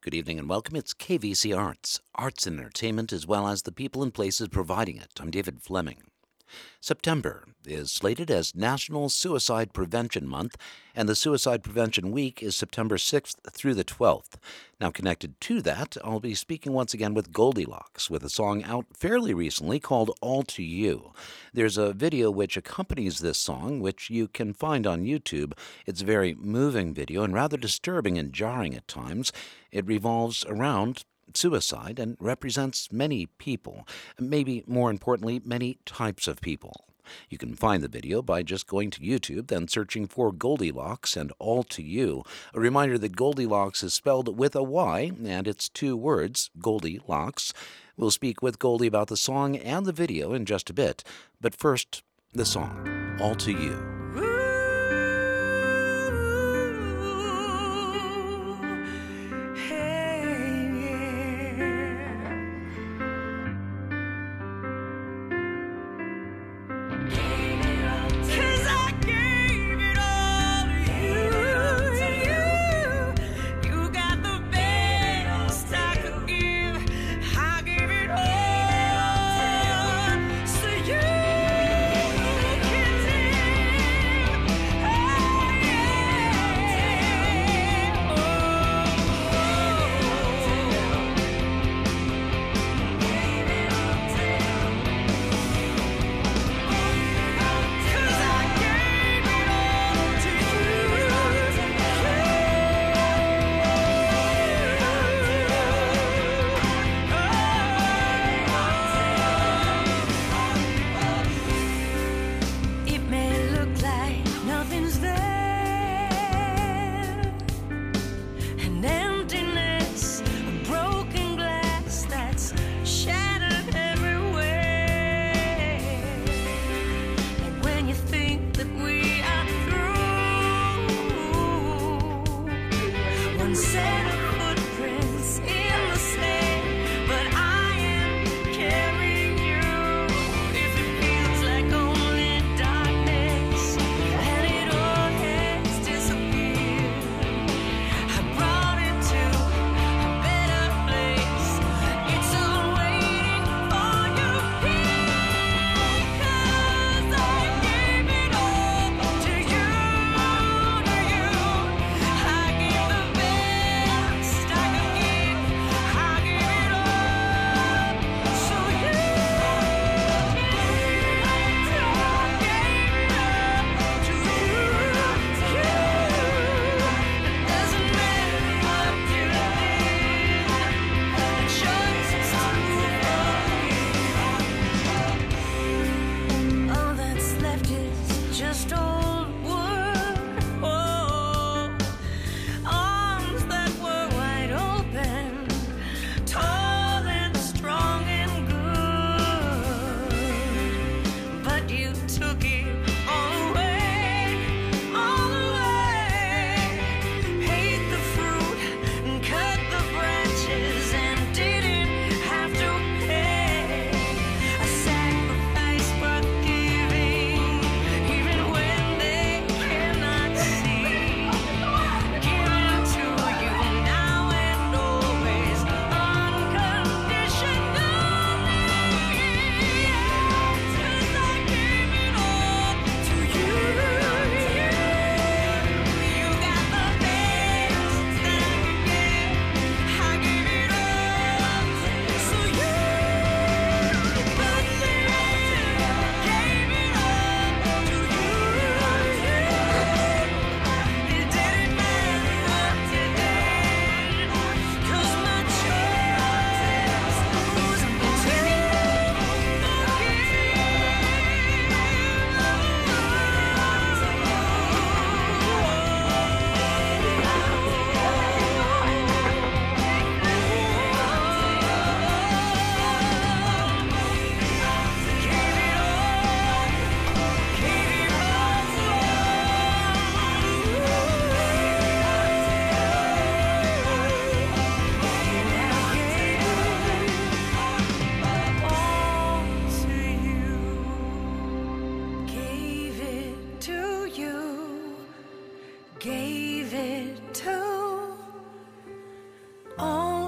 Good evening and welcome. It's KVC Arts, arts and entertainment, as well as the people and places providing it. I'm David Fleming. September is slated as National Suicide Prevention Month, and the Suicide Prevention Week is September 6th through the 12th. Now, connected to that, I'll be speaking once again with Goldilocks with a song out fairly recently called All to You. There's a video which accompanies this song, which you can find on YouTube. It's a very moving video and rather disturbing and jarring at times. It revolves around suicide and represents many people, maybe more importantly, many types of people. You can find the video by just going to YouTube, then searching for Goldilocks and All to You. A reminder that Goldilocks is spelled with a Y, and it's two words, Goldilocks. We'll speak with Goldie about the song and the video in just a bit, but first, the song, All to You.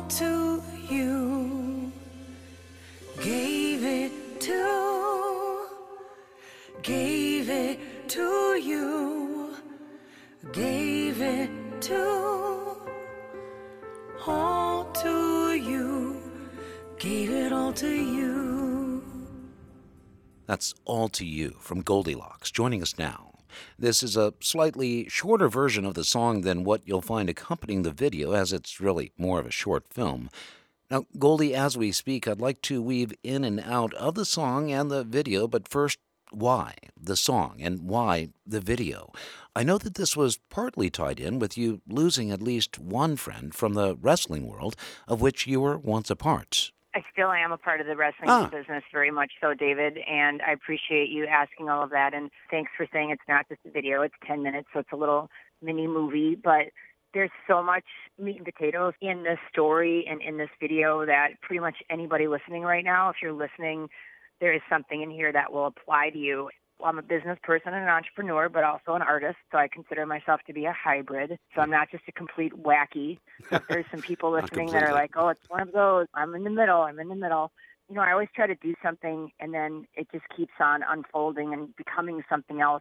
to you. Gave it to you. Gave it all to you. Gave it all to you. That's All to You from Goldilocks, joining us now. This is a slightly shorter version of the song than what you'll find accompanying the video, as it's really more of a short film. Now, Goldie, as we speak, I'd like to weave in and out of the song and the video, but first, why the song and why the video? I know that this was partly tied in with you losing at least one friend from the wrestling world, of which you were once a part. I still am a part of the wrestling business, very much so, David, and I appreciate you asking all of that, and thanks for saying it's not just a video, it's 10 minutes, so it's a little mini movie, but there's so much meat and potatoes in this story and in this video that pretty much anybody listening right now, if you're listening, there is something in here that will apply to you. I'm a business person and an entrepreneur, but also an artist, so I consider myself to be a hybrid. So I'm not just a complete wacky. So if there's some people listening that are like, oh, it's one of those, I'm in the middle. You know, I always try to do something, and then it just keeps on unfolding and becoming something else.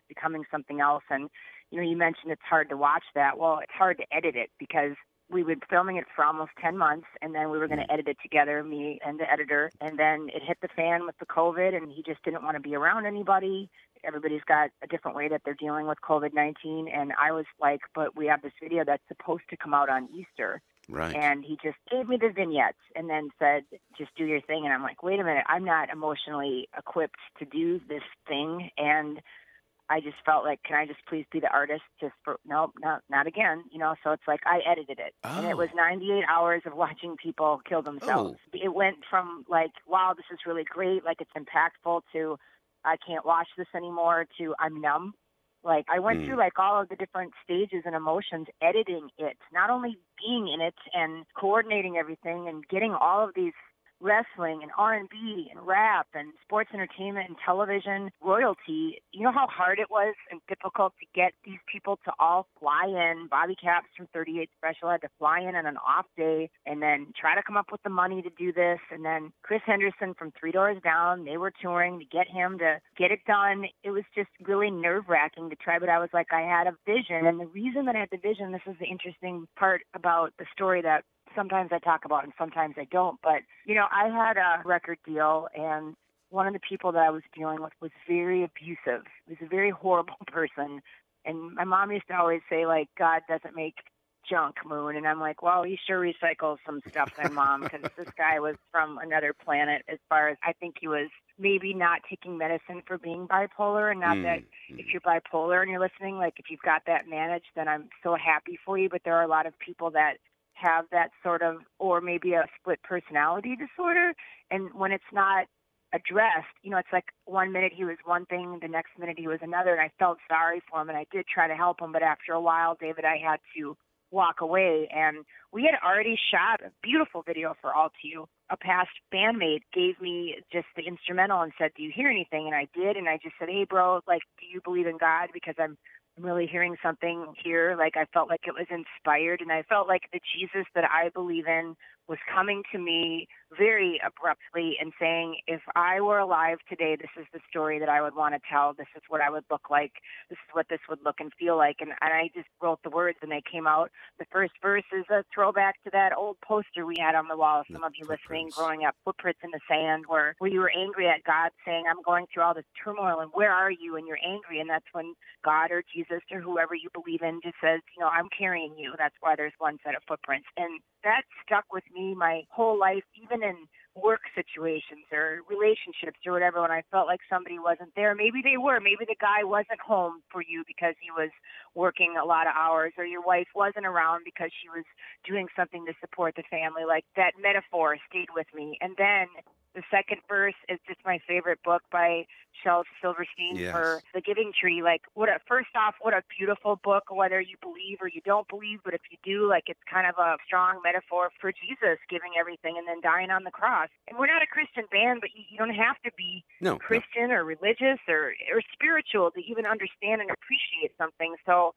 And, you know, you mentioned it's hard to watch that. Well, it's hard to edit it because we were filming it for almost 10 months, and then we were going to edit it together, me and the editor. And then it hit the fan with the COVID, and he just didn't want to be around anybody. Everybody's got a different way that they're dealing with COVID-19. And I was like, but we have this video that's supposed to come out on Easter. Right. And he just gave me the vignettes and then said, just do your thing. And I'm like, wait a minute, I'm not emotionally equipped to do this thing. And I just felt like, can I just please be the artist? Just for, no, not again. You know, so it's like I edited it. Oh. And it was 98 hours of watching people kill themselves. Oh. It went from like, wow, this is really great, like it's impactful, to I can't watch this anymore, to I'm numb. Like I went through like all of the different stages and emotions editing it, not only being in it and coordinating everything and getting all of these wrestling and R&B and rap and sports entertainment and television royalty. You know how hard it was and difficult to get these people to all fly in. Bobby Caps from 38 Special had to fly in on an off day and then try to come up with the money to do this. And then Chris Henderson from Three Doors Down, they were touring to get him to get it done. It was just really nerve-wracking to try, but I was like, I had a vision. And the reason that I had the vision, this is the interesting part about the story that sometimes I talk about and sometimes I don't. But, you know, I had a record deal, and one of the people that I was dealing with was very abusive. He was a very horrible person. And my mom used to always say, like, God doesn't make junk, Moon. And I'm like, well, he sure recycles some stuff then, Mom, because this guy was from another planet as far as I think he was maybe not taking medicine for being bipolar. And not that if you're bipolar and you're listening, like if you've got that managed, then I'm so happy for you. But there are a lot of people that have that sort of, or maybe a split personality disorder. And when it's not addressed, you know, it's like 1 minute he was one thing, the next minute he was another. And I felt sorry for him, and I did try to help him. But after a while, David, I had to walk away. And we had already shot a beautiful video for All to You. A past bandmate gave me just the instrumental and said, do you hear anything? And I did. And I just said, hey, bro, like, do you believe in God? Because I'm really hearing something here. Like, I felt like it was inspired, and I felt like the Jesus that I believe in was coming to me very abruptly and saying, if I were alive today, this is the story that I would want to tell. This is what I would look like. This is what this would look and feel like. And I just wrote the words, and they came out. The first verse is a throwback to that old poster we had on the wall. Some of you listening, growing up, Footprints in the Sand, where you were angry at God, saying, I'm going through all this turmoil, and where are you? And you're angry. And that's when God or Jesus or whoever you believe in just says, you know, I'm carrying you. That's why there's one set of footprints. And that stuck with me my whole life, even in work situations or relationships or whatever, when I felt like somebody wasn't there. Maybe they were. Maybe the guy wasn't home for you because he was working a lot of hours, or your wife wasn't around because she was doing something to support the family. Like, that metaphor stayed with me. And then the second verse is just my favorite book by Shel Silverstein, for The Giving Tree. Like, first off, what a beautiful book, whether you believe or you don't believe, but if you do, like, it's kind of a strong metaphor for Jesus giving everything and then dying on the cross. And we're not a Christian band, but you don't have to be Christian or religious or spiritual to even understand and appreciate something. So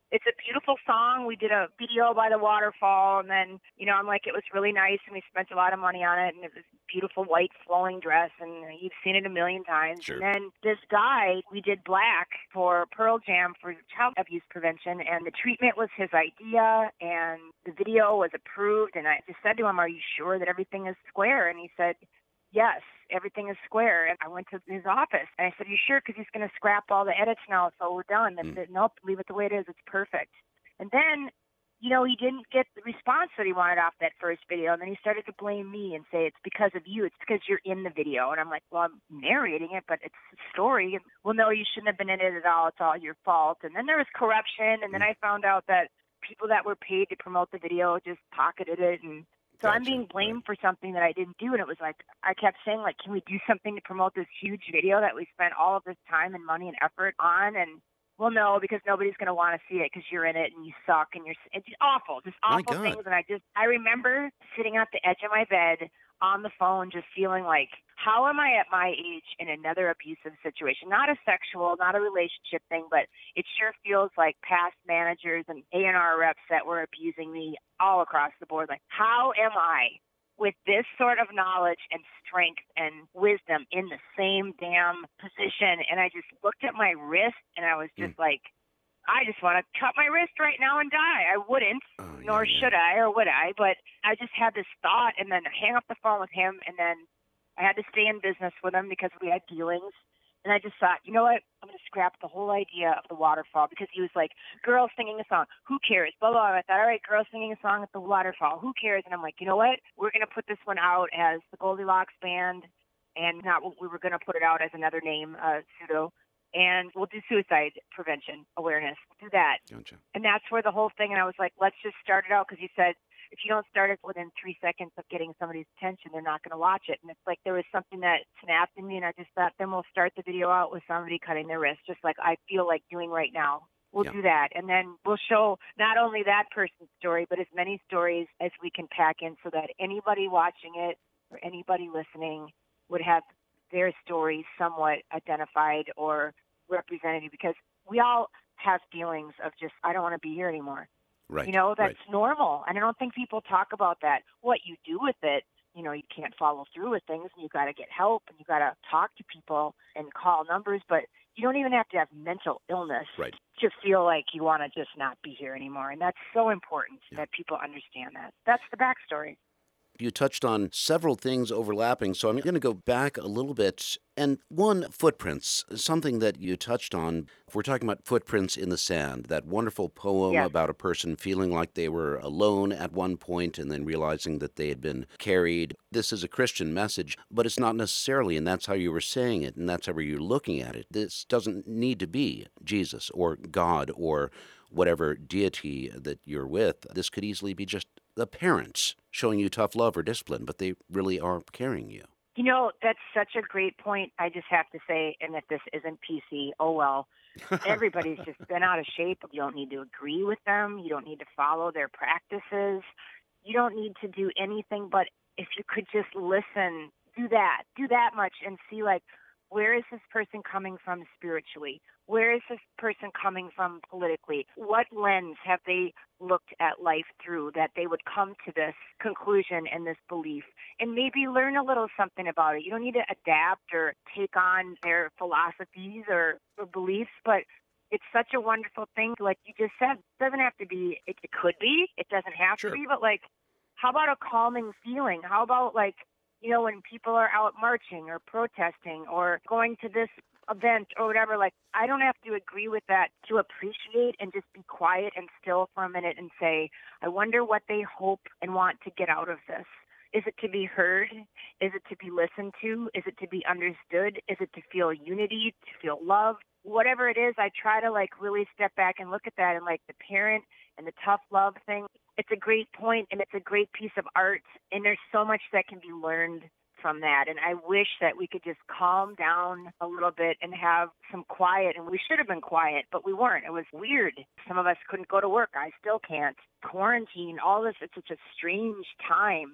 It's a beautiful song. We did a video by the waterfall, and then, I'm like, it was really nice, and we spent a lot of money on it, and it was a beautiful white flowing dress, and you've seen it a million times. Sure. And then this guy, we did Black for Pearl Jam for child abuse prevention, and the treatment was his idea, and the video was approved, and I just said to him, are you sure that everything is square? And he said, yes, everything is square. And I went to his office, and I said, you sure? Because he's going to scrap all the edits now, so we're done. And said, nope, leave it the way it is. It's perfect. And then, he didn't get the response that he wanted off that first video. And then he started to blame me and say, it's because of you. It's because you're in the video. And I'm like, well, I'm narrating it, but it's a story. And, well, no, you shouldn't have been in it at all. It's all your fault. And then there was corruption. And then I found out that people that were paid to promote the video just pocketed it. And so I'm being blamed for something that I didn't do. And it was like, I kept saying, like, can we do something to promote this huge video that we spent all of this time and money and effort on? And, well, no, because nobody's going to want to see it because you're in it and you suck and it's awful, just awful things. And I remember sitting at the edge of my bed on the phone just feeling like, how am I at my age in another abusive situation? Not a sexual, not a relationship thing, but it sure feels like past managers and A&R reps that were abusing me all across the board. Like, how am I with this sort of knowledge and strength and wisdom in the same damn position? And I just looked at my wrist and I was just like, I just want to cut my wrist right now and die. I wouldn't, nor should I, or would I, but I just had this thought and then hang up the phone with him, and then I had to stay in business with him because we had dealings. And I just thought, you know what? I'm going to scrap the whole idea of the waterfall, because he was like, girls singing a song. Who cares? Blah, blah, blah. I thought, all right, girls singing a song at the waterfall. Who cares? And I'm like, you know what? We're going to put this one out as the Goldilocks Band, and we were going to put it out as another name, pseudo. And we'll do suicide prevention awareness. We'll do that. Gotcha. And that's where the whole thing, and I was like, let's just start it out, because he said, if you don't start it within 3 seconds of getting somebody's attention, they're not going to watch it. And it's like there was something that snapped in me, and I just thought, then we'll start the video out with somebody cutting their wrist, just like I feel like doing right now. We'll do that. And then we'll show not only that person's story, but as many stories as we can pack in, so that anybody watching it or anybody listening would have their story somewhat identified or represented, because we all have feelings of just, I don't want to be here anymore. Right. That's normal. And I don't think people talk about that. What you do with it, you can't follow through with things, and you got to get help, and you got to talk to people and call numbers, but you don't even have to have mental illness to feel like you want to just not be here anymore. And that's so important that people understand that. That's the backstory. You touched on several things overlapping, so I'm going to go back a little bit. And one, footprints, something that you touched on. If we're talking about footprints in the sand, that wonderful poem about a person feeling like they were alone at one point and then realizing that they had been carried. This is a Christian message, but it's not necessarily, and that's how you were saying it, and that's how you're looking at it. This doesn't need to be Jesus or God or whatever deity that you're with. This could easily be just the parents showing you tough love or discipline, but they really are carrying you. That's such a great point. I just have to say, and if this isn't PC, oh well, everybody's just been out of shape. You don't need to agree with them. You don't need to follow their practices. You don't need to do anything, but if you could just listen, do that much, and see, like, where is this person coming from spiritually? Where is this person coming from politically? What lens have they looked at life through that they would come to this conclusion and this belief? And maybe learn a little something about it. You don't need to adapt or take on their philosophies or beliefs, but it's such a wonderful thing. Like you just said, it doesn't have to be, it could be, it doesn't have to be, but like, how about a calming feeling? How about like, when people are out marching or protesting or going to this event or whatever, like, I don't have to agree with that to appreciate and just be quiet and still for a minute and say, I wonder what they hope and want to get out of this. Is it to be heard? Is it to be listened to? Is it to be understood? Is it to feel unity, to feel love? Whatever it is, I try to like really step back and look at that, and like the parent and the tough love thing. It's a great point, and it's a great piece of art, and there's so much that can be learned from that. And I wish that we could just calm down a little bit and have some quiet. And we should have been quiet, but we weren't. It was weird. Some of us couldn't go to work. I still can't. Quarantine, all this, it's such a strange time.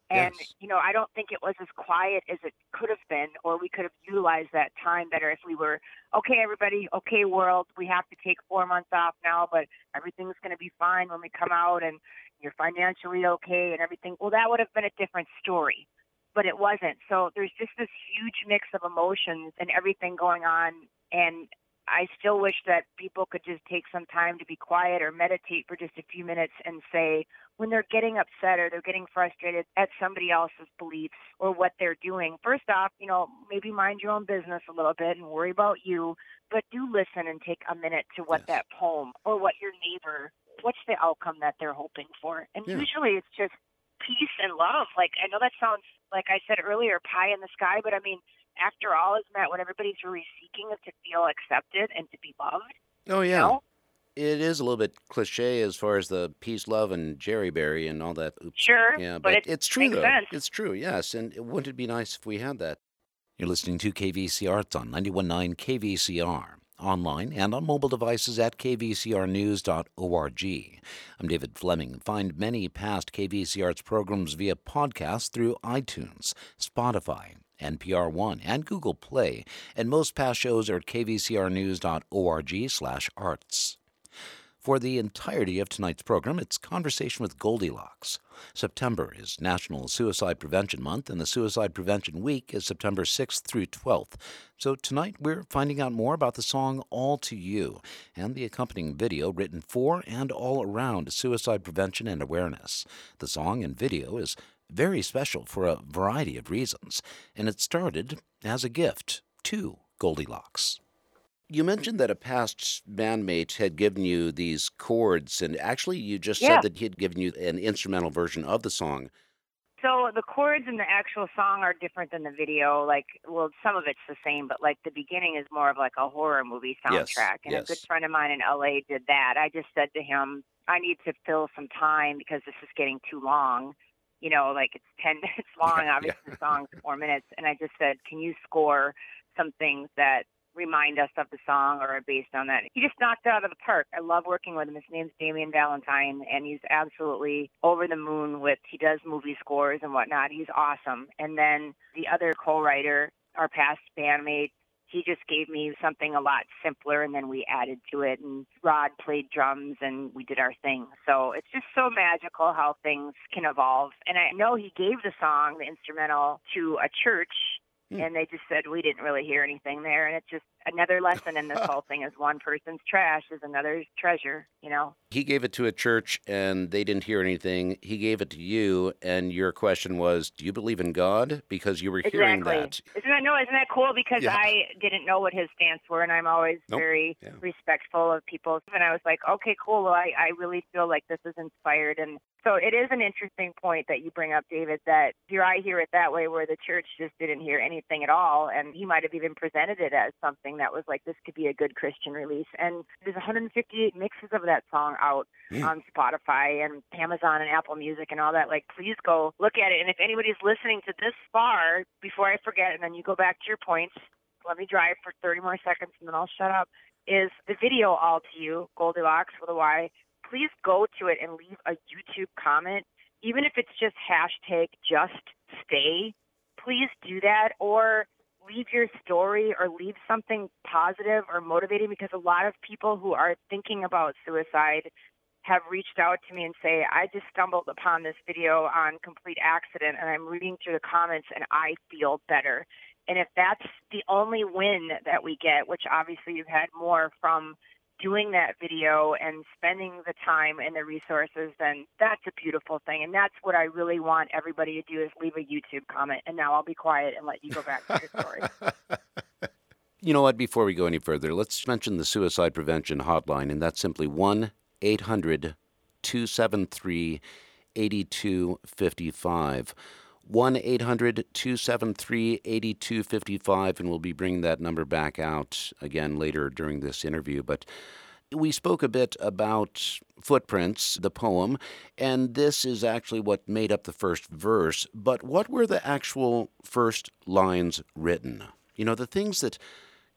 And, Yes. I don't think it was as quiet as it could have been, or we could have utilized that time better if we were, okay, everybody, okay, world, we have to take 4 months off now, but everything's going to be fine when we come out and you're financially okay and everything. Well, that would have been a different story, but it wasn't. So there's just this huge mix of emotions and everything going on. And I still wish that people could just take some time to be quiet or meditate for just a few minutes and say, when they're getting upset or they're getting frustrated at somebody else's beliefs or what they're doing, first off, maybe mind your own business a little bit and worry about you, but do listen and take a minute to what Yes. that poem or what your neighbor, what's the outcome that they're hoping for. And Yeah. usually it's just peace and love. Like, I know that sounds, like I said earlier, pie in the sky, but I mean, after all is met, what everybody's really seeking is to feel accepted and to be loved. Oh, yeah. know? It is a little bit cliche as far as the peace, love, and Jerry Berry and all that. Oops. Sure, Yeah, but it it's true, makes though. sense. It's true, yes. And wouldn't it be nice if we had that? You're listening to KVC Arts on 91.9 KVCR, online and on mobile devices at kvcrnews.org. I'm David Fleming. Find many past KVC Arts programs via podcast through iTunes, Spotify, NPR One, and Google Play, and most past shows are at kvcrnews.org/arts. For the entirety of tonight's program, it's Conversation with Goldilocks. September is National Suicide Prevention Month, and the Suicide Prevention Week is September 6th through 12th. So tonight we're finding out more about the song All to You and the accompanying video written for and all around suicide prevention and awareness. The song and video is very special for a variety of reasons, and it started as a gift to Goldilocks. You mentioned that a past bandmate had given you these chords, and actually you just Yeah. said that he had given you an instrumental version of the song. So the chords in the actual song are different than the video. Like, well, some of it's the same, but like the beginning is more of like a horror movie Yes, soundtrack. And a yes. good friend of mine in LA did that. I just said to him, I need to fill some time because this is getting too long. Like it's 10 minutes long. Yeah, Obviously, yeah. the song's 4 minutes. And I just said, can you score some things that remind us of the song or are based on that? He just knocked it out of the park. I love working with him. His name's Damian Valentine, and he's absolutely over the moon he does movie scores and whatnot. He's awesome. And then the other co-writer, our past bandmate, he just gave me something a lot simpler, and then we added to it, and Rod played drums, and we did our thing. So it's just so magical how things can evolve. And I know he gave the song, the instrumental, to a church, and they just said we didn't really hear anything there. And it's just another lesson in this whole thing is one person's trash is another's treasure, He gave it to a church, and they didn't hear anything. He gave it to you, and your question was, do you believe in God? Because you were hearing that. Isn't that cool? Because Yeah. I didn't know what his stance were, and I'm always Nope. very Yeah. respectful of people. And I was like, okay, cool. Well, I really feel like this is inspired. And so it is an interesting point that you bring up, David, that I hear it that way where the church just didn't hear anything at all. And he might have even presented it as something that was like, this could be a good Christian release. And there's 158 mixes of that song out on Spotify and Amazon and Apple Music and all that. Like, please go look at it. And if anybody's listening to this far, before I forget, and then you go back to your points, let me drive for 30 more seconds and then I'll shut up, is the video All to You, Goldilocks with a Y. Please go to it and leave a YouTube comment, even if it's just #JustStay. Please do that, or leave your story or leave something positive or motivating, because a lot of people who are thinking about suicide have reached out to me and say, I just stumbled upon this video on complete accident and I'm reading through the comments and I feel better. And if that's the only win that we get, which obviously you've had more from doing that video and spending the time and the resources, then that's a beautiful thing. And that's what I really want everybody to do, is leave a YouTube comment. And now I'll be quiet and let you go back to your story. You know what? Before we go any further, let's mention the Suicide Prevention Hotline, and that's simply 1-800-273-8255. 1-800-273-8255, and we'll be bringing that number back out again later during this interview. But we spoke a bit about Footprints, the poem, and this is actually what made up the first verse. But what were the actual first lines written? The things that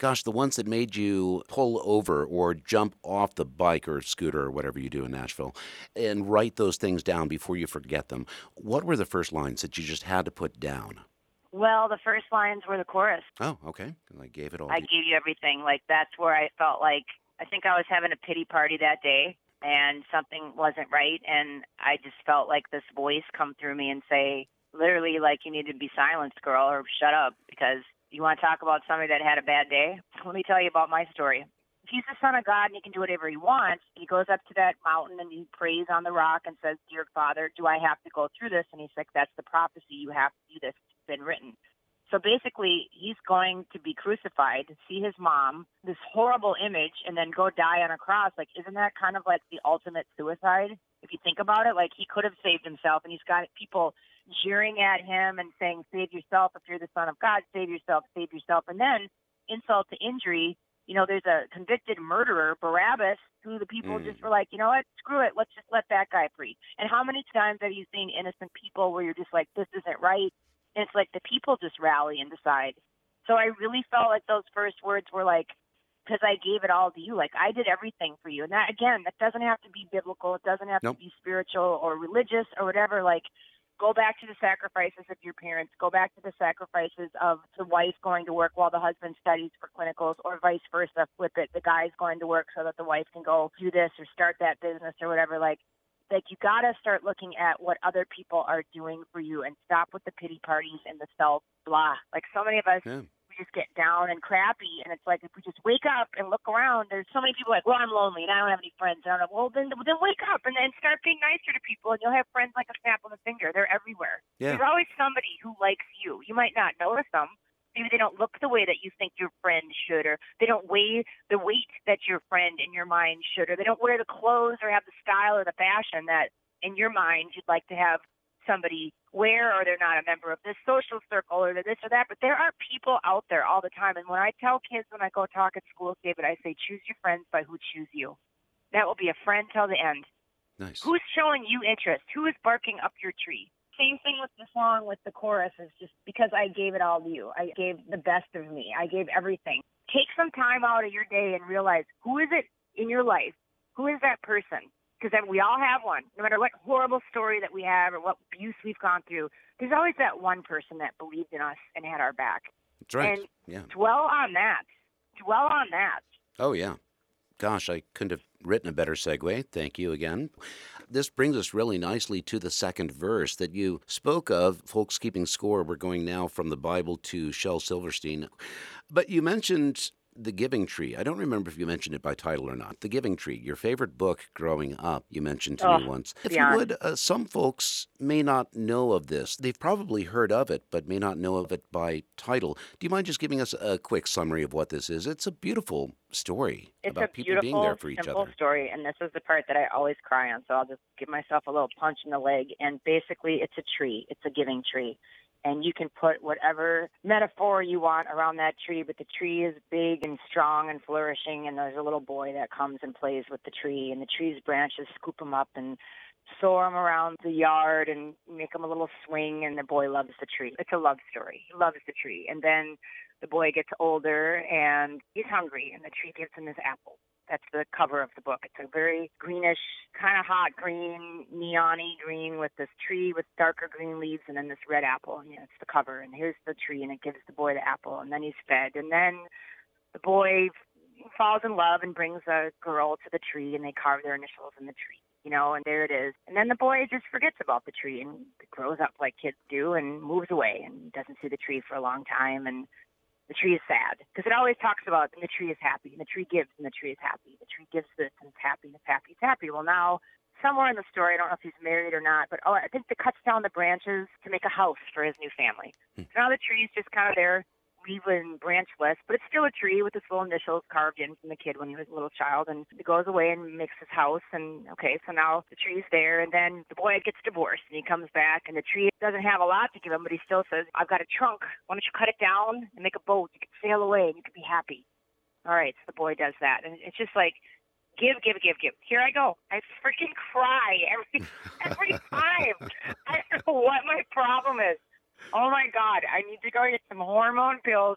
Gosh, the ones that made you pull over or jump off the bike or scooter or whatever you do in Nashville and write those things down before you forget them. What were the first lines that you just had to put down? Well, the first lines were the chorus. Oh, okay. I gave it all. I to gave you everything. Like, that's where I felt like, I think I was having a pity party that day and something wasn't right. And I just felt like this voice come through me and say, literally, like, you need to be silenced, girl, or shut up, because you want to talk about somebody that had a bad day? Let me tell you about my story. If he's the Son of God and he can do whatever he wants, he goes up to that mountain and he prays on the rock and says, Dear Father, do I have to go through this? And he's like, that's the prophecy. You have to do this. It's been written. So basically, he's going to be crucified, see his mom, this horrible image, and then go die on a cross. Like, isn't that kind of like the ultimate suicide? If you think about it, like, he could have saved himself, and he's got people jeering at him and saying, save yourself if you're the Son of God, save yourself, save yourself. And then, insult to injury, you know, there's a convicted murderer, Barabbas, who the people just were like, you know what, screw it, let's just let that guy free. And how many times have you seen innocent people where you're just like, this isn't right? And it's like the people just rally and decide. So I really felt like those first words were like, because I gave it all to you. Like, I did everything for you. And that, again, that doesn't have to be biblical. It doesn't have to be spiritual or religious or whatever. Like, go back to the sacrifices of your parents. Go back to the sacrifices of the wife going to work while the husband studies for clinicals, or vice versa. Flip it. The guy's going to work so that the wife can go do this or start that business or whatever. Like you got to start looking at what other people are doing for you and stop with the pity parties and the self blah. Like, so many of us, we just get down and crappy. And it's like, if we just wake up and look around, there's so many people like, well, I'm lonely and I don't have any friends. And I'm like, well, then wake up and then start being nicer to people, and you'll have friends like a snap of a finger. They're everywhere. Yeah. There's always somebody who likes you. You might not notice them. Maybe they don't look the way that you think your friend should, or they don't weigh the weight that your friend in your mind should, or they don't wear the clothes or have the style or the fashion that in your mind you'd like to have somebody wear, or they're not a member of this social circle or this or that. But there are people out there all the time. And when I tell kids when I go talk at schools, David, I say, choose your friends by who choose you. That will be a friend till the end. Nice. Who's showing you interest? Who is barking up your tree? Same thing with the song, with the chorus, is just because I gave it all to you. I gave the best of me. I gave everything. Take some time out of your day and realize, who is it in your life? Who is that person? Because we all have one. No matter what horrible story that we have or what abuse we've gone through, there's always that one person that believed in us and had our back. That's right. And dwell on that. Dwell on that. Oh, yeah. Gosh, I couldn't have written a better segue. Thank you again. This brings us really nicely to the second verse that you spoke of. Folks keeping score, we're going now from the Bible to Shel Silverstein. But you mentioned The Giving Tree. I don't remember if you mentioned it by title or not. The Giving Tree, your favorite book growing up, you mentioned to me once. If you would, some folks may not know of this. They've probably heard of it, but may not know of it by title. Do you mind just giving us a quick summary of what this is? It's a beautiful story about people being there for each other. It's a beautiful, simple story, and this is the part that I always cry on, so I'll just give myself a little punch in the leg. And basically, it's a tree. It's a giving tree. And you can put whatever metaphor you want around that tree, but the tree is big and strong and flourishing, and there's a little boy that comes and plays with the tree, and the tree's branches scoop him up and soar him around the yard and make him a little swing, and the boy loves the tree. It's a love story. He loves the tree. And then the boy gets older, and he's hungry, and the tree gives him his apple. That's the cover of the book. It's a very greenish, kind of hot green, neon-y green with this tree with darker green leaves and then this red apple. And it's the cover. And here's the tree, and it gives the boy the apple. And then he's fed. And then the boy falls in love and brings a girl to the tree, and they carve their initials in the tree. You know, and there it is. And then the boy just forgets about the tree and grows up like kids do and moves away and doesn't see the tree for a long time. And the tree is sad because it always talks about, and the tree is happy, and the tree gives, and the tree is happy. The tree gives this, and it's happy, and it's happy, it's happy. Well, now, somewhere in the story, I don't know if he's married or not, but I think it cuts down the branches to make a house for his new family. So now the tree's just kind of there, leaf-and branchless, but it's still a tree with its little initials carved in from the kid when he was a little child, and he goes away and makes his house, and okay, so now the tree's there, and then the boy gets divorced, and he comes back, and the tree doesn't have a lot to give him, but he still says, I've got a trunk, why don't you cut it down and make a boat, you can sail away, and you can be happy. All right, so the boy does that, and it's just like, give. Here I go. I freaking cry every time. I don't know what my problem is. Oh, my God, I need to go get some hormone pills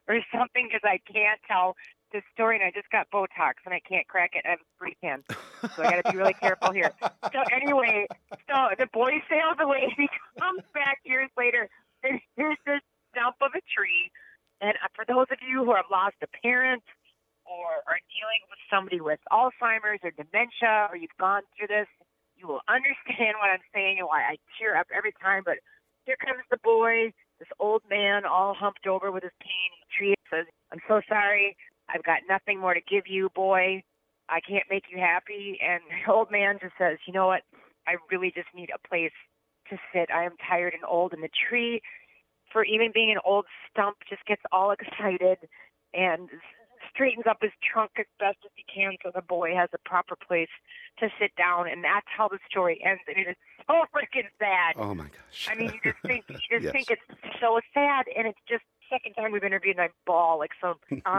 or something because I can't tell this story, and I just got Botox, and I can't crack it. I have a free can, so I got to be really careful here. So anyway, so the boy sails away, and he comes back years later, and here's this stump of a tree. And for those of you who have lost a parent or are dealing with somebody with Alzheimer's or dementia, or you've gone through this, you will understand what I'm saying and why I tear up every time. But here comes the boy, this old man, all humped over with his cane. And the tree says, "I'm so sorry. I've got nothing more to give you, boy. I can't make you happy." And the old man just says, "You know what? I really just need a place to sit. I am tired and old." And the tree, for even being an old stump, just gets all excited and straightens up his trunk as best as he can so the boy has a proper place to sit down. And that's how the story ends. And it is so freaking sad. Oh, my gosh. I mean, you just think Yes. think it's so sad, and it's just the second time we've interviewed, and I bawl like so.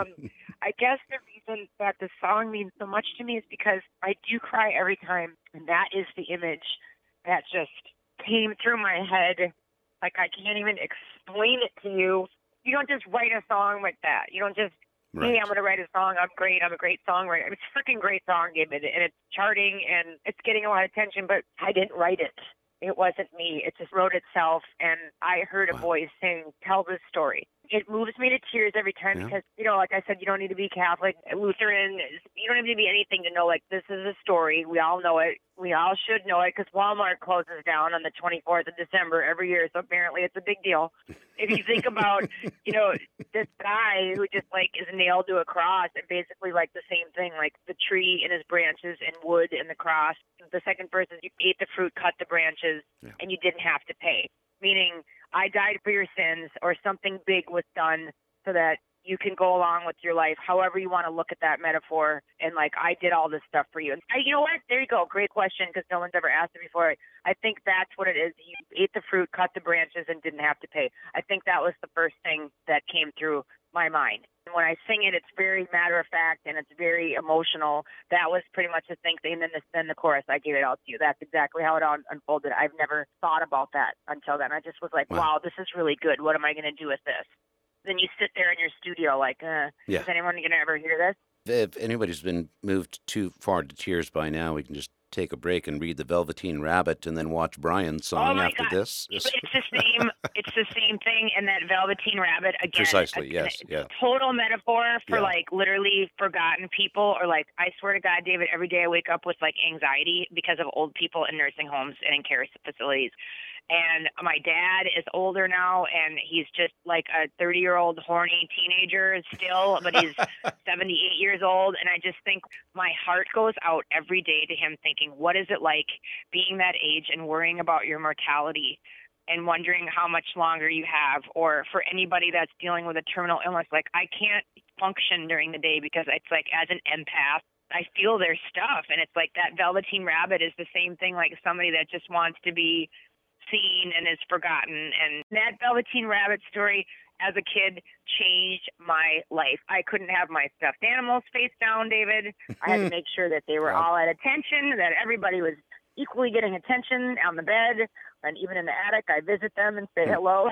I guess the reason that the song means so much to me is because I do cry every time, and that is the image that just came through my head. Like, I can't even explain it to you. You don't just write a song like that. You don't just, hey, I'm going to write a song. I'm great. I'm a great songwriter. It's a freaking great song, David, and it's charting, and it's getting a lot of attention, but I didn't write it. It wasn't me. It just wrote itself, and I heard a voice saying, "Tell this story." It moves me to tears every time because, you know, like I said, you don't need to be Catholic, Lutheran. You don't need to be anything to know, like, this is a story. We all know it. We all should know it because Walmart closes down on the 24th of December every year, so apparently it's a big deal. If you think about, you know, this guy who just, like, is nailed to a cross and basically, like, the same thing, like the tree and his branches and wood and the cross. The second verse is you ate the fruit, cut the branches, and you didn't have to pay, meaning I died for your sins, or something big was done so that you can go along with your life, however you want to look at that metaphor. And, like, I did all this stuff for you. And you know what? There you go. Great question, because no one's ever asked it before. I think that's what it is. You ate the fruit, cut the branches, and didn't have to pay. I think that was the first thing that came through my mind. And when I sing it, it's very matter-of-fact, and it's very emotional. That was pretty much the thing. And then the chorus, I gave it all to you. That's exactly how it unfolded. I've never thought about that until then. I just was like, wow, this is really good. What am I going to do with this? Then you sit there in your studio like, is anyone going to ever hear this? If anybody's been moved too far to tears by now, we can just take a break and read the Velveteen Rabbit and then watch Brian's song after this. It's the same. It's the same thing in that Velveteen Rabbit again. Precisely. Yes. Yeah. Total metaphor for like literally forgotten people, or like, I swear to God, David, every day I wake up with like anxiety because of old people in nursing homes and in care facilities. And my dad is older now, and he's just like a 30-year-old horny teenager still, but he's 78 years old. And I just think my heart goes out every day to him thinking, what is it like being that age and worrying about your mortality and wondering how much longer you have? Or for anybody that's dealing with a terminal illness, like, I can't function during the day because it's like, as an empath, I feel their stuff. And it's like that Velveteen Rabbit is the same thing, like somebody that just wants to be seen and is forgotten. And that Velveteen Rabbit story as a kid changed my life. I couldn't have my stuffed animals face down, David. I had to make sure that they were all at attention, that everybody was equally getting attention on the bed, and even in the attic, I visit them and say hello.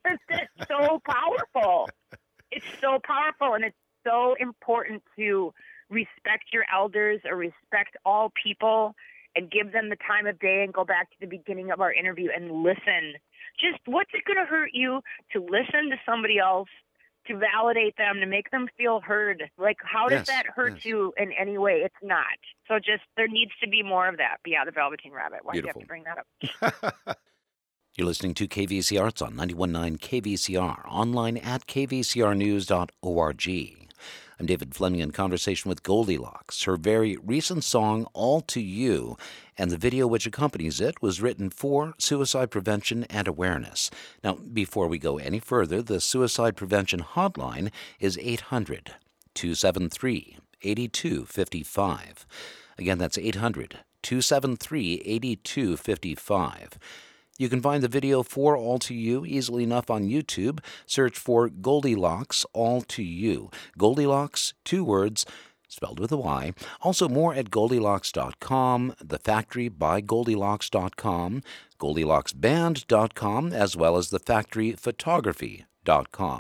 It's so powerful. It's so powerful, and it's so important to respect your elders or respect all people and give them the time of day, and go back to the beginning of our interview and listen. Just, what's it going to hurt you to listen to somebody else, to validate them, to make them feel heard? Like, how does that hurt you in any way? It's not. So just, there needs to be more of that. But yeah, the Velveteen Rabbit. Why do you have to bring that up? You're listening to KVC Arts on 91.9 KVCR, online at kvcrnews.org. I'm David Fleming in conversation with Goldilocks. Her very recent song, All to You, and the video which accompanies it was written for suicide prevention and awareness. Now, before we go any further, the suicide prevention hotline is 800-273-8255. Again, that's 800-273-8255. You can find the video for All to You easily enough on YouTube. Search for Goldilocks, All to You. Goldilocks, 2 words, spelled with a Y. Also more at Goldilocks.com, The Factory by Goldilocks.com, GoldilocksBand.com, as well as TheFactoryPhotography.com.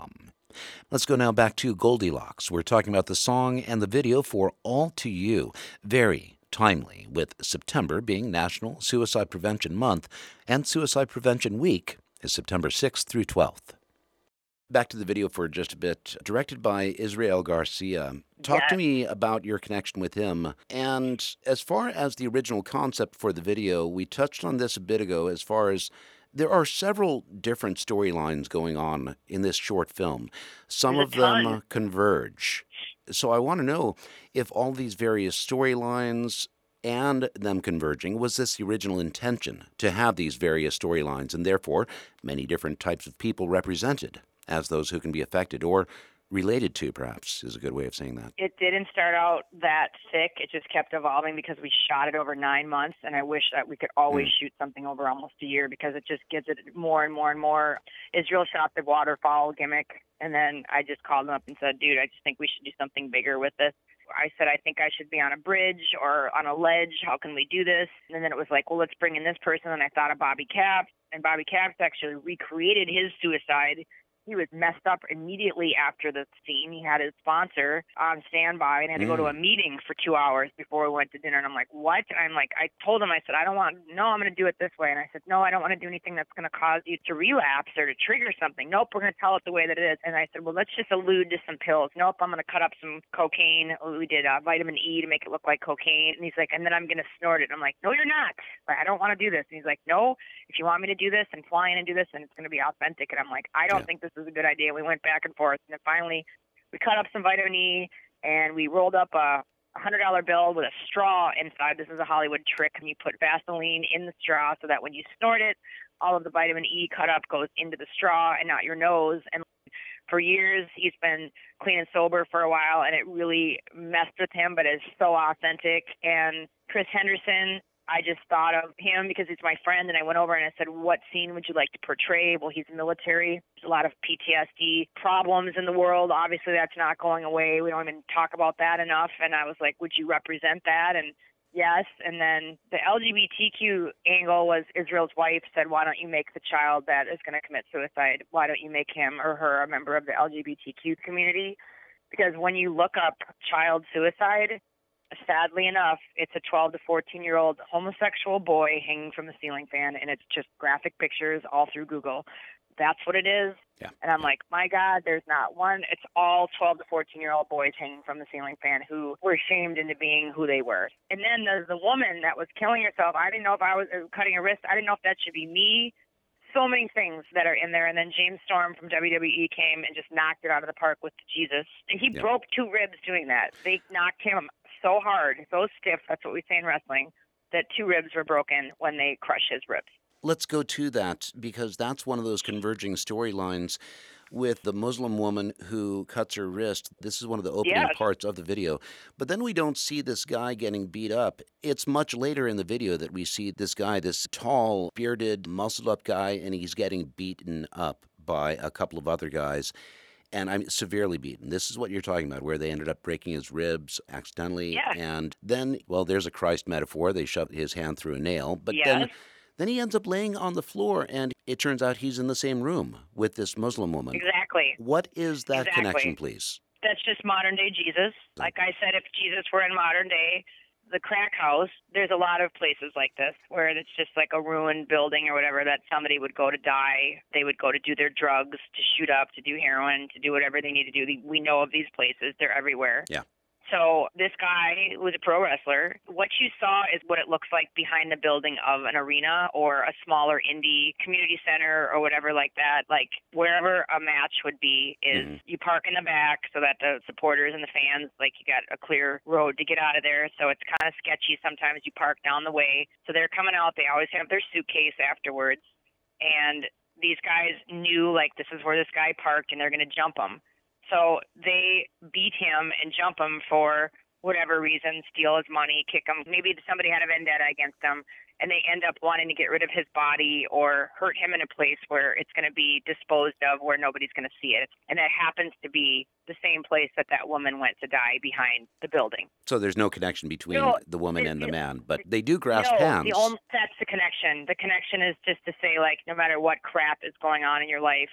Let's go now back to Goldilocks. We're talking about the song and the video for All to You. Very timely, with September being National Suicide Prevention Month, and Suicide Prevention Week is September 6th through 12th. Back to the video for just a bit. Directed by Israel Garcia. Talk to me about your connection with him. And as far as the original concept for the video, we touched on this a bit ago as far as there are several different storylines going on in this short film. Some of them converge. So I want to know if all these various storylines and them converging, was this the original intention to have these various storylines and therefore many different types of people represented as those who can be affected or related to, perhaps, is a good way of saying that. It didn't start out that thick. It just kept evolving because we shot it over 9 months, and I wish that we could always shoot something over almost a year because it just gives it more and more and more. Israel shot the waterfall gimmick, and then I just called him up and said, dude, I just think we should do something bigger with this. I said, I think I should be on a bridge or on a ledge. How can we do this? And then it was like, well, let's bring in this person. And I thought of Bobby Capps, and Bobby Capps actually recreated his suicide. He was messed up immediately after the scene. He had his sponsor on standby and had to go to a meeting for 2 hours before we went to dinner. And I'm like, what? I'm like, I told him, I said, I'm going to do it this way. And I said, no, I don't want to do anything that's going to cause you to relapse or to trigger something. Nope, we're going to tell it the way that it is. And I said, well, let's just allude to some pills. Nope, I'm going to cut up some cocaine. We did vitamin E to make it look like cocaine. And he's like, and then I'm going to snort it. And I'm like, no, you're not. Like, I don't want to do this. And he's like, no, if you want me to do this and fly in and do this, and it's going to be authentic. And I'm like, I don't think this is a good idea. We went back and forth, and then finally we cut up some vitamin E, and we rolled up a $100 bill with a straw inside. This is a Hollywood trick, and you put Vaseline in the straw so that when you snort it, all of the vitamin E cut up goes into the straw and not your nose. And for years, he's been clean and sober for a while, and it really messed with him, but it's so authentic. And Chris Henderson, I just thought of him because he's my friend, and I went over and I said, what scene would you like to portray? Well, he's military. There's a lot of PTSD problems in the world. Obviously, that's not going away. We don't even talk about that enough. And I was like, would you represent that? And yes. And then the LGBTQ angle was Israel's wife said, why don't you make the child that is going to commit suicide, why don't you make him or her a member of the LGBTQ community? Because when you look up child suicide, sadly enough, it's a 12 to 14-year-old homosexual boy hanging from the ceiling fan, and it's just graphic pictures all through Google. That's what it is. Yeah. And I'm like, my God, there's not one. It's all 12 to 14-year-old boys hanging from the ceiling fan who were shamed into being who they were. And then there's the woman that was killing herself. I didn't know if I was cutting her wrist. I didn't know if that should be me. So many things that are in there. And then James Storm from WWE came and just knocked it out of the park with Jesus. And he broke 2 ribs doing that. They knocked him so hard, so stiff, that's what we say in wrestling, that 2 ribs were broken when they crushed his ribs. Let's go to that, because that's one of those converging storylines with the Muslim woman who cuts her wrist. This is one of the opening parts of the video. But then we don't see this guy getting beat up. It's much later in the video that we see this guy, this tall, bearded, muscled-up guy, and he's getting beaten up by a couple of other guys. And I'm severely beaten. This is what you're talking about, where they ended up breaking his ribs accidentally. Yeah. And then, well, there's a Christ metaphor. They shoved his hand through a nail. But then he ends up laying on the floor, and it turns out he's in the same room with this Muslim woman. Exactly. What is that connection, please? That's just modern-day Jesus. Like I said, if Jesus were in modern day, the crack house, there's a lot of places like this where it's just like a ruined building or whatever that somebody would go to die. They would go to do their drugs, to shoot up, to do heroin, to do whatever they need to do. We know of these places. They're everywhere. Yeah. So this guy was a pro wrestler. What you saw is what it looks like behind the building of an arena or a smaller indie community center or whatever like that. Like wherever a match would be is you park in the back so that the supporters and the fans, like you got a clear road to get out of there. So it's kind of sketchy. Sometimes you park down the way. So they're coming out. They always have their suitcase afterwards. And these guys knew like this is where this guy parked and they're going to jump him. So they beat him and jump him for whatever reason, steal his money, kick him. Maybe somebody had a vendetta against him, and they end up wanting to get rid of his body or hurt him in a place where it's going to be disposed of, where nobody's going to see it. And that happens to be the same place that that woman went to die, behind the building. So there's no connection between the woman and the man, but they do grasp hands. That's the connection. The connection is just to say, like, no matter what crap is going on in your life,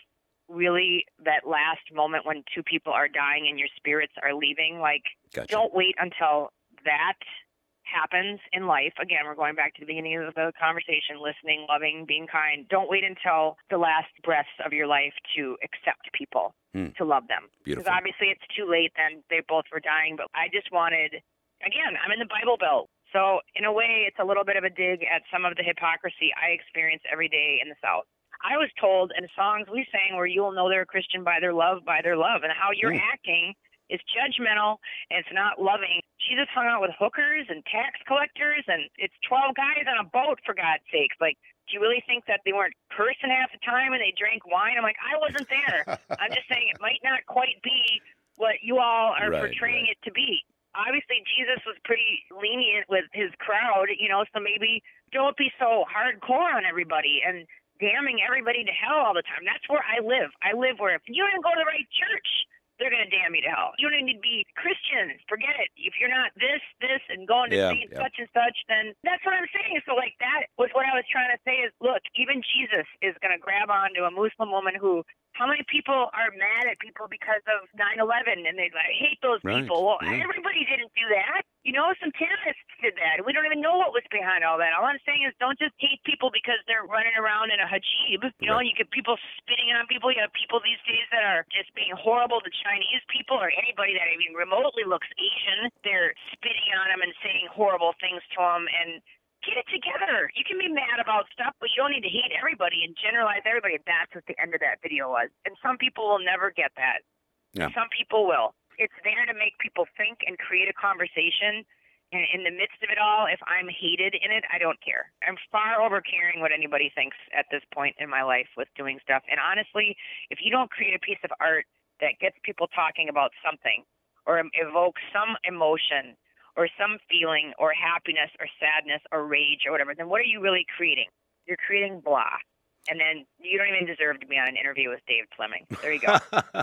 really that last moment when two people are dying and your spirits are leaving. Like, Gotcha. don't wait until that happens in life. Again, we're going back to the beginning of the conversation, listening, loving, being kind. Don't wait until the last breaths of your life to accept people, to love them. Beautiful. Because obviously it's too late then. They both were dying. But I just wanted, again, I'm in the Bible Belt. So in a way, it's a little bit of a dig at some of the hypocrisy I experience every day in the South. I was told in songs we sang where you'll know they're a Christian by their love, and how you're acting is judgmental and it's not loving. Jesus hung out with hookers and tax collectors, and it's 12 guys on a boat, for God's sakes. Like, do you really think that they weren't cursing half the time and they drank wine? I'm like, I wasn't there. I'm just saying it might not quite be what you all are portraying it to be. Obviously, Jesus was pretty lenient with his crowd, so maybe don't be so hardcore on everybody and damning everybody to hell all the time. That's where I live. I live where if you don't go to the right church, they're going to damn you to hell. You don't need to be Christian. Forget it. If you're not this, and going to such and such, then that's what I'm saying. So, like, that was what I was trying to say is, look, even Jesus is going to grab onto a Muslim woman who, how many people are mad at people because of 9/11 and they hate those people? Well, everybody didn't do that. Some terrorists did that. We don't even know what was behind all that. All I'm saying is don't just hate people because they're running around in a hijab. You get people spitting on people. You have people these days that are just being horrible to Chinese people or anybody that even remotely looks Asian. They're spitting on them and saying horrible things to them. And get it together. You can be mad about stuff, but you don't need to hate everybody and generalize everybody. That's what the end of that video was. And some people will never get that. Yeah. Some people will. It's there to make people think and create a conversation. And in the midst of it all, if I'm hated in it, I don't care. I'm far over caring what anybody thinks at this point in my life with doing stuff. And honestly, if you don't create a piece of art that gets people talking about something or evokes some emotion or some feeling or happiness or sadness or rage or whatever, then what are you really creating? You're creating blah. And then you don't even deserve to be on an interview with Dave Fleming. There you go.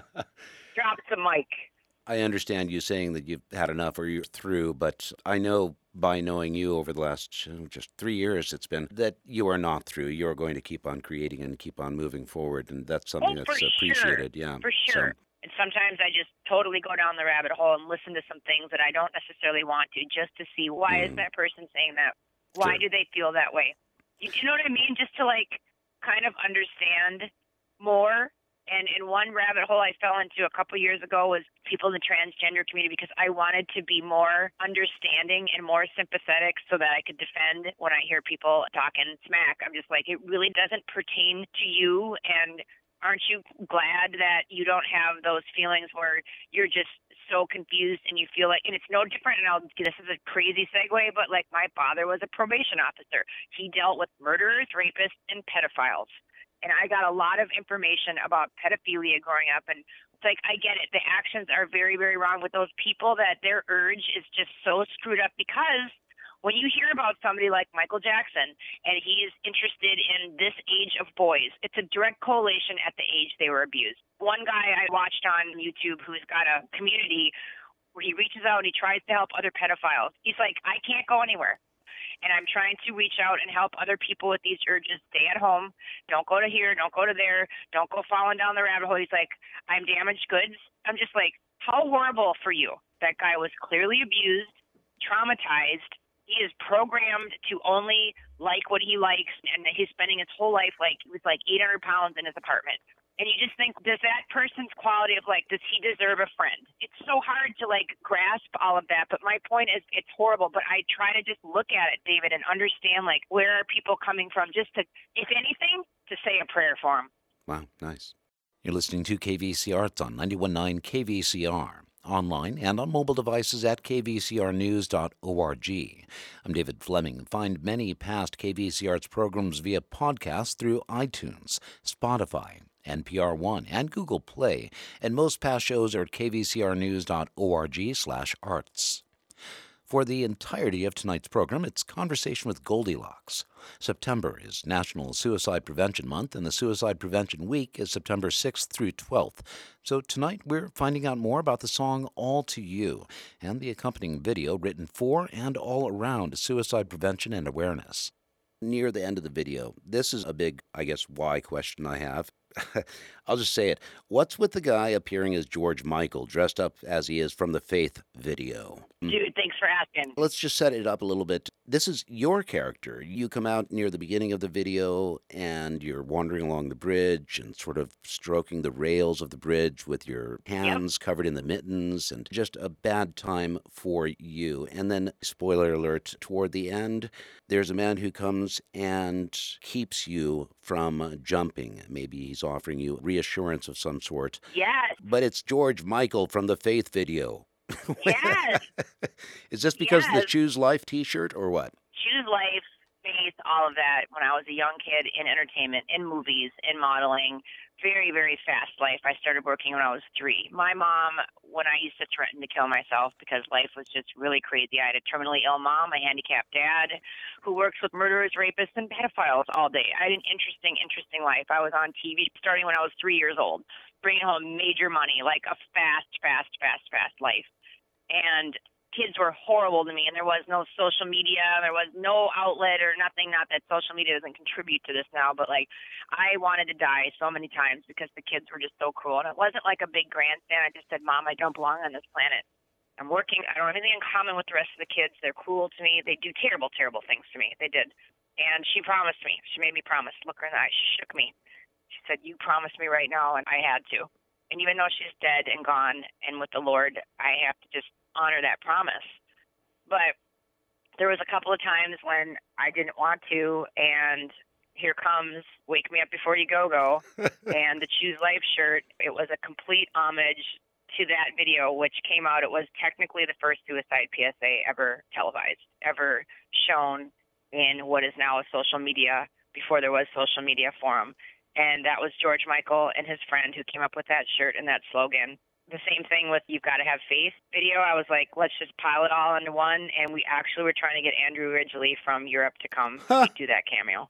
Drop the mic. I understand you saying that you've had enough or you're through, but I know by knowing you over the last just 3 years it's been that you are not through. You're going to keep on creating and keep on moving forward, and that's something that's appreciated. Yeah, for sure. And sometimes I just totally go down the rabbit hole and listen to some things that I don't necessarily want to, just to see why is that person saying that? Why do they feel that way? You know what I mean? Just to kind of understand more. And in one rabbit hole I fell into a couple years ago was people in the transgender community, because I wanted to be more understanding and more sympathetic so that I could defend when I hear people talking smack. I'm just like, it really doesn't pertain to you, and aren't you glad that you don't have those feelings where you're just so confused and you feel like, and it's no different, and this is a crazy segue, but like my father was a probation officer. He dealt with murderers, rapists, and pedophiles. And I got a lot of information about pedophilia growing up. And it's like, I get it. The actions are very, very wrong with those people, that their urge is just so screwed up, because when you hear about somebody like Michael Jackson and he's interested in this age of boys, it's a direct correlation at the age they were abused. One guy I watched on YouTube who's got a community where he reaches out and he tries to help other pedophiles. He's like, I can't go anywhere. And I'm trying to reach out and help other people with these urges. Stay at home. Don't go to here. Don't go to there. Don't go falling down the rabbit hole. He's like, I'm damaged goods. I'm just like, how horrible for you. That guy was clearly abused, traumatized. He is programmed to only like what he likes, and he's spending his whole life he was 800 pounds in his apartment. And you just think, does that person's quality of does he deserve a friend? It's so hard to grasp all of that. But my point is, it's horrible. But I try to just look at it, David, and understand where are people coming from, just to, if anything, to say a prayer for them. Wow, nice. You're listening to KVC Arts on 91.9 KVCR, online and on mobile devices at kvcrnews.org. I'm David Fleming. Find many past KVC Arts programs via podcast through iTunes, Spotify, NPR One, and Google Play, and most past shows are at kvcrnews.org/arts. For the entirety of tonight's program, it's Conversation with Goldilocks. September is National Suicide Prevention Month, and the Suicide Prevention Week is September 6th through 12th. So tonight we're finding out more about the song All to You and the accompanying video written for and all around suicide prevention and awareness. Near the end of the video, this is a big, why question I have. I'll just say it. What's with the guy appearing as George Michael, dressed up as he is from the Faith video? Dude, thanks for asking. Let's just set it up a little bit. This is your character. You come out near the beginning of the video and you're wandering along the bridge and sort of stroking the rails of the bridge with your hands covered in the mittens, and just a bad time for you. And then, spoiler alert, toward the end, there's a man who comes and keeps you from jumping. Maybe he's offering you reassurance of some sort. Yes. But it's George Michael from the Faith video. Yes. Is this because of the Choose Life t-shirt or what? Choose Life, Faith, all of that. When I was a young kid in entertainment, in movies, in modeling, very, very fast life. I started working when I was 3. My mom, when I used to threaten to kill myself because life was just really crazy, I had a terminally ill mom, a handicapped dad who works with murderers, rapists, and pedophiles all day. I had an interesting life. I was on TV starting when I was 3 years old, bringing home major money, like a fast life. And kids were horrible to me, and there was no social media, there was no outlet or nothing. Not that social media doesn't contribute to this now, but like I wanted to die so many times because the kids were just so cruel. And it wasn't like a big grandstand. I just said, Mom, I don't belong on this planet. I'm working. I don't have anything in common with the rest of the kids. They're cruel to me. They do terrible things to me. They did. And she promised me. She made me promise. Look her in the eye. She shook me. She said, you promised me right now, and I had to. And even though she's dead and gone and with the Lord, I have to just honor that promise. But there was a couple of times when I didn't want to, and here comes Wake Me Up Before You Go and the Choose Life shirt. It was a complete homage to that video, which came out. It was technically the first suicide PSA ever televised, ever shown in what is now a social media, before there was social media forum. And that was George Michael and his friend who came up with that shirt and that slogan. The same thing with You've Got to Have Faith video. I was like, let's just pile it all into one. And we actually were trying to get Andrew Ridgeley from Europe to come do that cameo.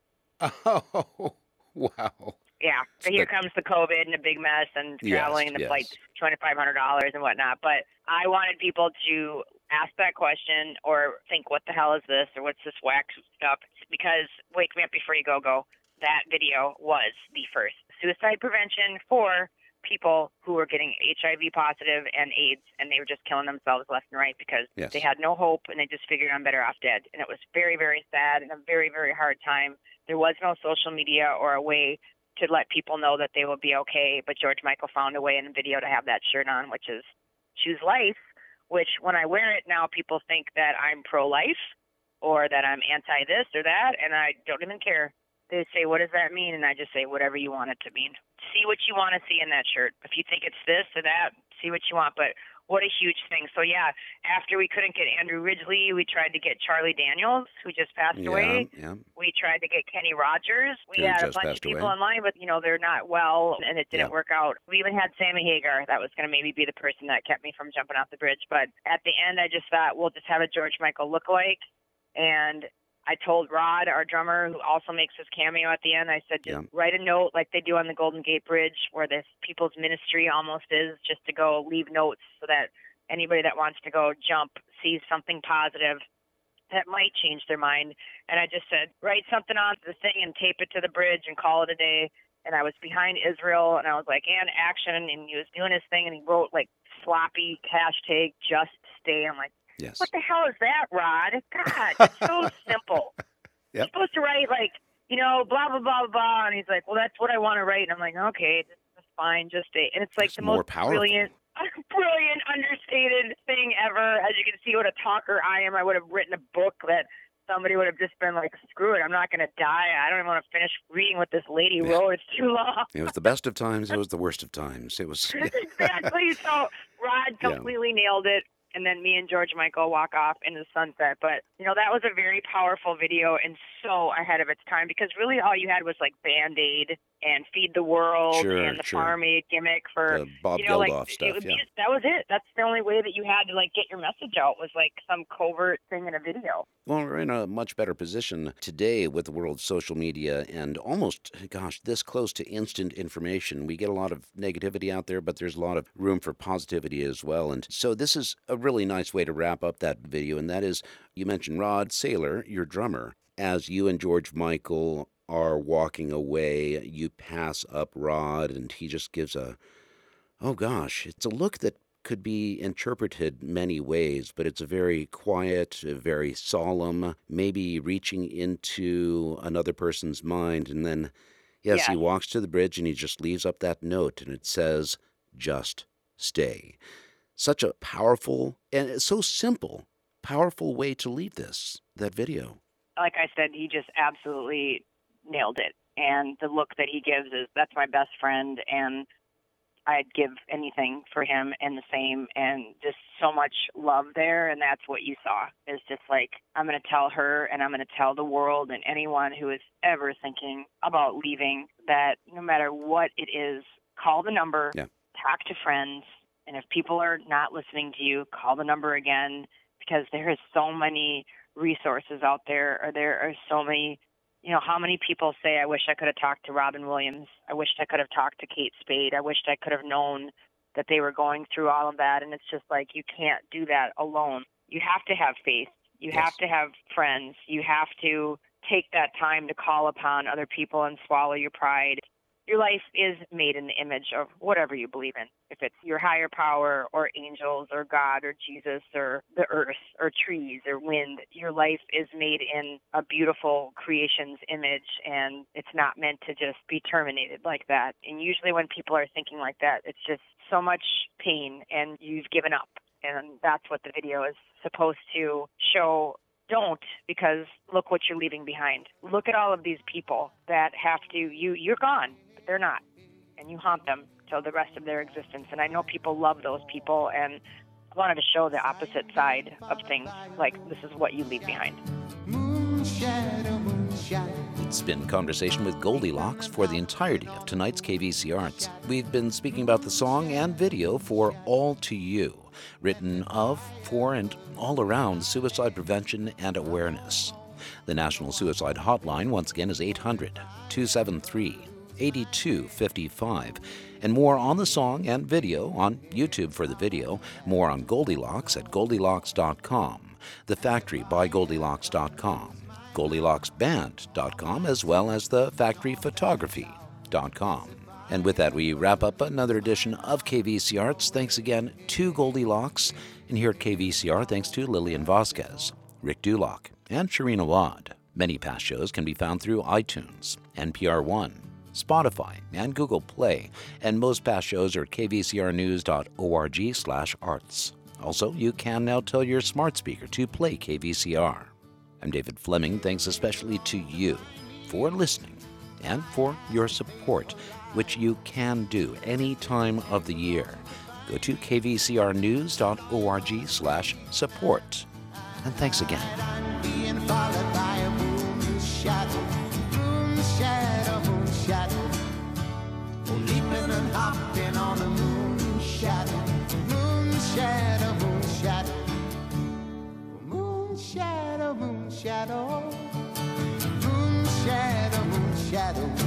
Oh, wow. Yeah. So here comes the COVID and a big mess and traveling and the flight's $2,500 and whatnot. But I wanted people to ask that question or think, what the hell is this? Or what's this whack stuff? Because Wake Me Up Before You Go, that video was the first suicide prevention for people who were getting HIV positive and AIDS, and they were just killing themselves left and right because they had no hope, and they just figured I'm better off dead. And it was very, very sad and a very, very hard time. There was no social media or a way to let people know that they will be okay, but George Michael found a way in the video to have that shirt on, which is Choose Life, which when I wear it now, people think that I'm pro-life or that I'm anti-this or that, and I don't even care. They say, what does that mean? And I just say, whatever you want it to mean. See what you want to see in that shirt. If you think it's this or that, see what you want. But what a huge thing. So, yeah, after we couldn't get Andrew Ridgeley, we tried to get Charlie Daniels, who just passed away. Yeah. We tried to get Kenny Rogers. We had a bunch of people in line, but, they're not well, and it didn't work out. We even had Sammy Hagar. That was going to maybe be the person that kept me from jumping off the bridge. But at the end, I just thought, we'll just have a George Michael lookalike. And I told Rod, our drummer, who also makes his cameo at the end, I said, just write a note like they do on the Golden Gate Bridge, where this people's ministry almost is, just to go leave notes so that anybody that wants to go jump sees something positive that might change their mind. And I just said, write something on the thing and tape it to the bridge and call it a day. And I was behind Israel, and I was like, and action, and he was doing his thing, and he wrote like sloppy hashtag just stay. I'm like, yes. What the hell is that, Rod? God, it's so simple. You're supposed to write like, blah, blah, blah, blah. And he's like, well, that's what I want to write. And I'm like, okay, that's fine. Just stay. And it's like the most brilliant, understated thing ever. As you can see what a talker I am, I would have written a book that somebody would have just been like, screw it, I'm not going to die. I don't even want to finish reading what this lady wrote. It's too long. It was the best of times. It was the worst of times. It was. Exactly. So Rod completely nailed it. And then me and George Michael walk off into the sunset. But, that was a very powerful video and so ahead of its time, because really all you had was like Band-Aid and Feed the World and the Farm Aid gimmick for the Bob Geldof stuff. That was it. That's the only way that you had to like get your message out, was like some covert thing in a video. Well, we're in a much better position today with the world of social media and almost, this close to instant information. We get a lot of negativity out there, but there's a lot of room for positivity as well. And so this is a really nice way to wrap up that video, and that is, you mentioned Rod Saylor, your drummer, as you and George Michael are walking away, you pass up Rod, and he just gives oh gosh, it's a look that could be interpreted many ways, but it's a very quiet, very solemn, maybe reaching into another person's mind. And then, yes, he walks to the bridge and he just leaves up that note, and it says, just stay. Such a powerful and so simple, powerful way to leave that video. Like I said, he just absolutely nailed it. And the look that he gives is, that's my best friend, and I'd give anything for him, and the same, and just so much love there. And that's what you saw, is just like, I'm going to tell her, and I'm going to tell the world and anyone who is ever thinking about leaving, that no matter what it is, call the number, talk to friends, and if people are not listening to you, call the number again, because there is so many resources out there, or there are so many. How many people say, I wish I could have talked to Robin Williams. I wished I could have talked to Kate Spade. I wished I could have known that they were going through all of that. And it's just like, you can't do that alone. You have to have faith. You have to have friends. You have to take that time to call upon other people and swallow your pride. Your life is made in the image of whatever you believe in. If it's your higher power or angels or God or Jesus or the earth or trees or wind, your life is made in a beautiful creation's image, and it's not meant to just be terminated like that. And usually when people are thinking like that, it's just so much pain and you've given up. And that's what the video is supposed to show. Don't, because look what you're leaving behind. Look at all of these people that have to, you're gone, but they're not. And you haunt them till the rest of their existence. And I know people love those people, and I wanted to show the opposite side of things, like this is what you leave behind. It's been Conversation with Goldilocks for the entirety of tonight's KVC Arts. We've been speaking about the song and video for All to You, written of, for, and all around suicide prevention and awareness. The National Suicide Hotline, once again, is 800-273-8255. And more on the song and video on YouTube for the video, more on Goldilocks at Goldilocks.com, The Factory by Goldilocks.com, GoldilocksBand.com, as well as the FactoryPhotography.com. And with that, we wrap up another edition of KVC Arts. Thanks again to Goldilocks. And here at KVCR, thanks to Lillian Vasquez, Rick Dulock, and Sharina Wad. Many past shows can be found through iTunes, NPR One, Spotify, and Google Play. And most past shows are at kvcrnews.org/arts. Also, you can now tell your smart speaker to play KVCR. I'm David Fleming. Thanks especially to you for listening and for your support, which you can do any time of the year. Go to kvcrnews.org/support. And thanks again. Being followed by a moon shadow, leaping and hopping on a moon shadow, moon shadow, moon shadow, moon shadow, moon shadow, moon shadow, moon shadow.